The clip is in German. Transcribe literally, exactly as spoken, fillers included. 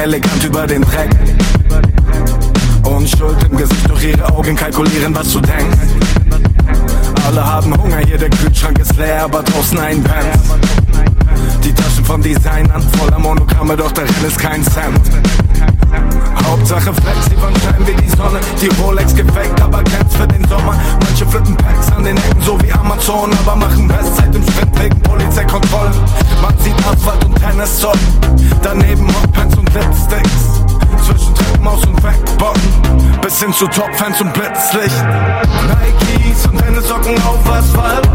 elegant über den Dreck. Unschuld im Gesicht, durch ihre Augen kalkulieren, was du denkst. Alle haben Hunger, hier der Kühlschrank ist leer, aber draußen ein Band. Die Taschen von Designern voller Monogramme, doch darin ist kein Cent. Hauptsache Flex, die von Schein wie die Sonne. Die Rolex gefaked, aber glänzt für den Sommer. Manche flippen Packs an den Ecken, so wie Amazon, aber machen Bestzeit im Sprint wegen Polizeikontrollen. Man sieht Asphalt und Tenniszoll, daneben Hotpants und Lipsticks. Zwischen Treppenhaus und Backbotten, bis hin zu Top-Fans und Blitzlicht. Nikes und Tennissocken auf Asphalt.